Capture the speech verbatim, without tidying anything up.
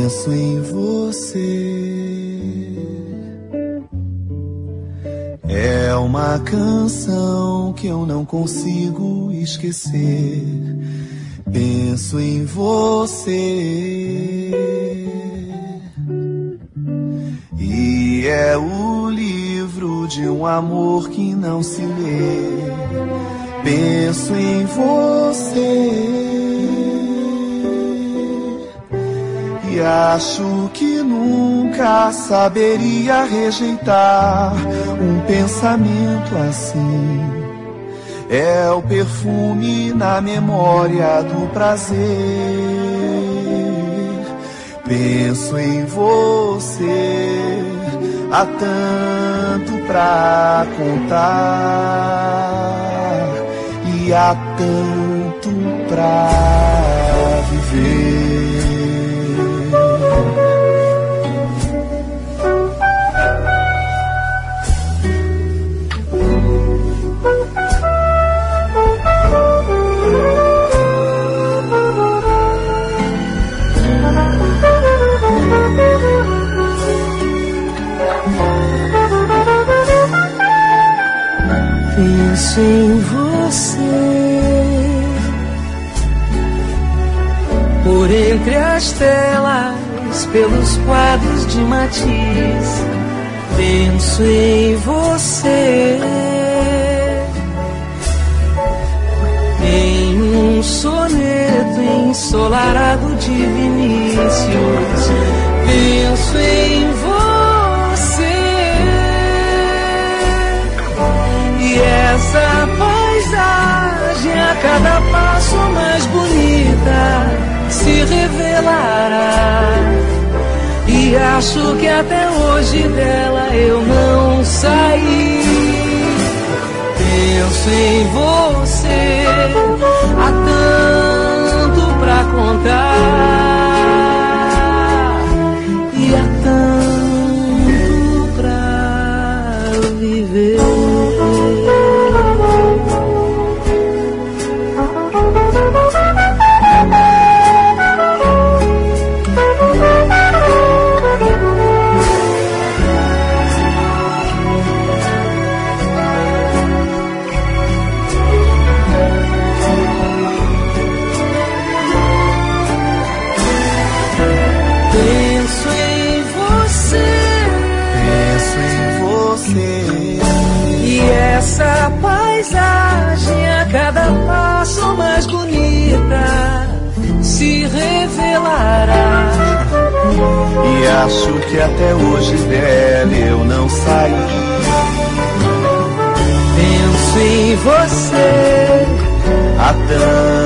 penso em você. É uma canção que eu não consigo esquecer. Penso em você. E é o livro de um amor que não se lê. Penso em você. E acho que nunca saberia rejeitar um pensamento assim. É o perfume na memória do prazer. Penso em você, há tanto pra contar e há tanto pra viver. Penso em você, por entre as telas, pelos quadros de Matisse. Penso em você, em um soneto ensolarado de Vinícius. Penso em você. E essa paisagem a cada passo mais bonita se revelará. E acho que até hoje dela eu não saí. Penso em você, há tanto pra contar e há tanto pra viver. Essa paisagem a cada passo mais bonita se revelará. E acho que até hoje dela eu não saí. Penso em você, há tanto